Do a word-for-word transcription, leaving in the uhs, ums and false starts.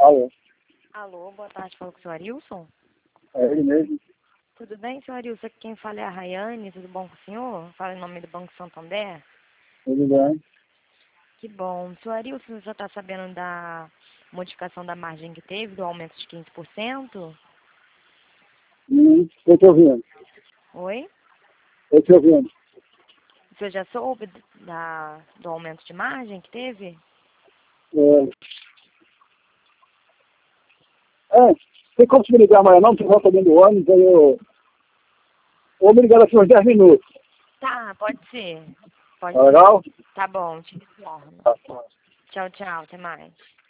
Alô? Alô, boa tarde, falo com o senhor Arilson. É ele mesmo? Tudo bem, senhor Arilson? Aqui quem fala é a Rayane, tudo bom com o senhor? Fala em nome do Banco Santander. Tudo bem? Que bom. Senhor Arilson, você já está sabendo da modificação da margem que teve, do aumento de quinze por cento? Hum, estou te ouvindo. Oi? Estou te ouvindo. O senhor já soube da, do aumento de margem que teve? É, é, tem como se me ligar amanhã não? Que eu volto dentro do ônibus, aí eu... Ou me ligar daqui uns dez minutos. Tá, pode ser. Pode Tá ser. legal? Tá bom, te retorno. Tá, tá. Tchau, tchau, até mais.